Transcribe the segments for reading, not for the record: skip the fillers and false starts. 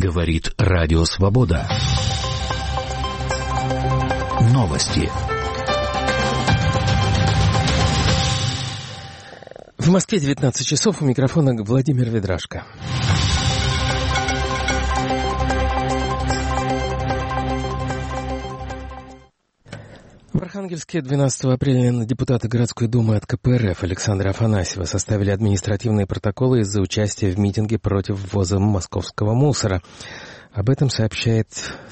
Говорит Радио Свобода. Новости. В Москве 19 часов, у микрофона Владимир Ведрашко. В Архангельске 12 апреля депутаты городской думы от КПРФ Александра Афанасьева составили административные протоколы из-за участия в митинге против ввоза московского мусора. Об этом сообщает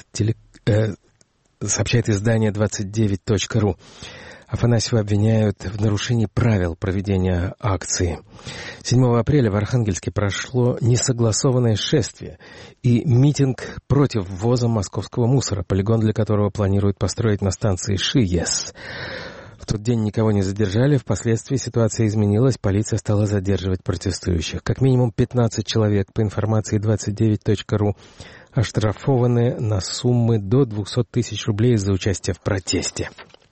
издание 29.ru. Афанасьева обвиняют в нарушении правил проведения акции. 7 апреля в Архангельске прошло несогласованное шествие и митинг против ввоза московского мусора, полигон для которого планируют построить на станции ШИЕС. В тот день никого не задержали, впоследствии ситуация изменилась, полиция стала задерживать протестующих. Как минимум 15 человек, по информации 29.ru, оштрафованы на суммы до 200 тысяч рублей за участие в протесте.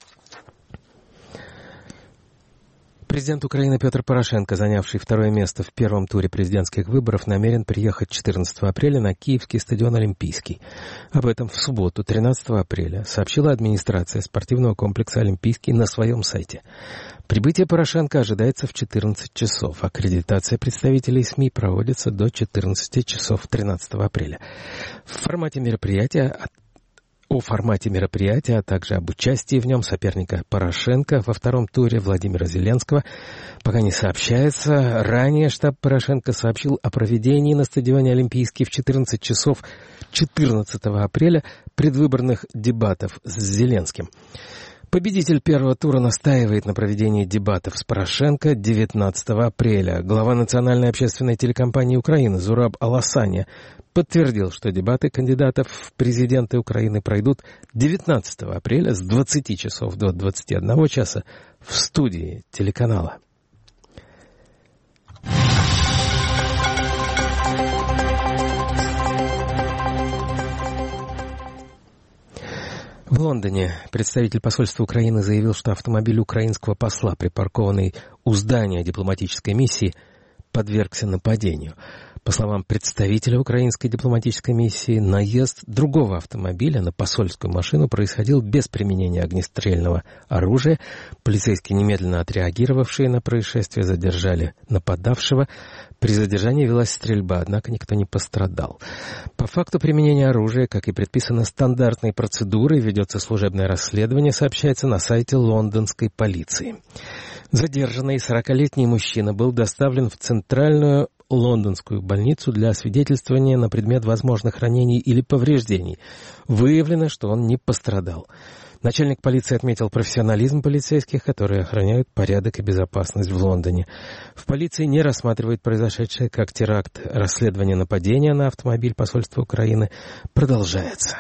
Президент Украины Петр Порошенко, занявший второе место в первом туре президентских выборов, намерен приехать 14 апреля на Киевский стадион «Олимпийский». Об этом в субботу, 13 апреля, сообщила администрация спортивного комплекса «Олимпийский» на своем сайте. Прибытие Порошенко ожидается в 14 часов. Аккредитация представителей СМИ проводится до 14 часов 13 апреля. О формате мероприятия, а также об участии в нем соперника Порошенко во втором туре Владимира Зеленского пока не сообщается. Ранее штаб Порошенко сообщил о проведении на стадионе «Олимпийский» в 14 часов 14 апреля предвыборных дебатов с Зеленским. Победитель первого тура настаивает на проведении дебатов с Порошенко 19 апреля. Глава национальной общественной телекомпании Украины Зураб Аласаня подтвердил, что дебаты кандидатов в президенты Украины пройдут 19 апреля с 20 часов до 21 часа в студии телеканала. В Лондоне представитель посольства Украины заявил, что автомобиль украинского посла, припаркованный у здания дипломатической миссии, подвергся нападению. По словам представителя украинской дипломатической миссии, наезд другого автомобиля на посольскую машину происходил без применения огнестрельного оружия. Полицейские, немедленно отреагировавшие на происшествие, задержали нападавшего. При задержании велась стрельба, однако никто не пострадал. По факту применения оружия, как и предписано стандартной процедурой, ведется служебное расследование, сообщается на сайте лондонской полиции. Задержанный 40-летний мужчина был доставлен в центральную лондонскую больницу для освидетельствования на предмет возможных ранений или повреждений. Выявлено, что он не пострадал. Начальник полиции отметил профессионализм полицейских, которые охраняют порядок и безопасность в Лондоне. В полиции не рассматривают произошедшее как теракт. Расследование нападения на автомобиль посольства Украины продолжается.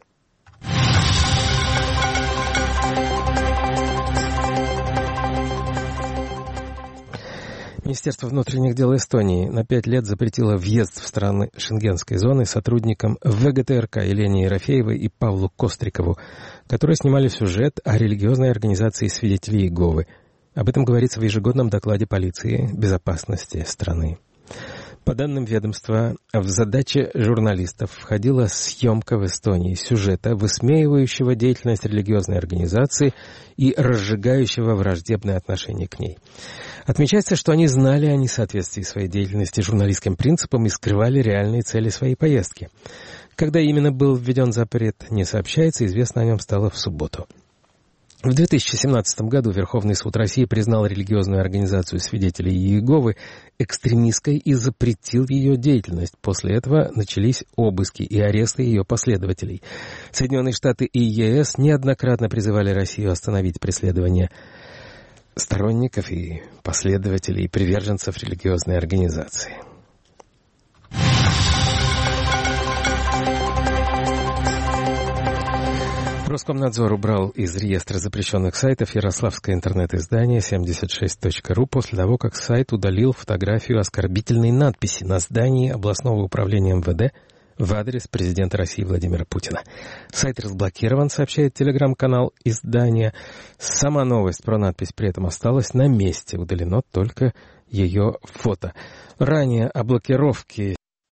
Министерство внутренних дел Эстонии на 5 лет запретило въезд в страны Шенгенской зоны сотрудникам ВГТРК Елене Ерофеевой и Павлу Кострикову, которые снимали сюжет о религиозной организации свидетелей Иеговы. Об этом говорится в ежегодном докладе полиции безопасности страны. По данным ведомства, в задачи журналистов входила съемка в Эстонии сюжета, высмеивающего деятельность религиозной организации и разжигающего враждебное отношение к ней. Отмечается, что они знали о несоответствии своей деятельности журналистским принципам и скрывали реальные цели своей поездки. Когда именно был введен запрет, не сообщается, известно о нем стало в субботу. В 2017 году Верховный суд России признал религиозную организацию свидетелей Иеговы экстремистской и запретил ее деятельность. После этого начались обыски и аресты ее последователей. Соединенные Штаты и ЕС неоднократно призывали Россию остановить преследование сторонников и последователей и приверженцев религиозной организации. Роскомнадзор убрал из реестра запрещенных сайтов ярославское интернет-издание 76.ru после того, как сайт удалил фотографию оскорбительной надписи на здании областного управления МВД в адрес президента России Владимира Путина. Сайт разблокирован, сообщает телеграм-канал издания. Сама новость про надпись при этом осталась на месте, удалено только ее фото. Ранее о блокировке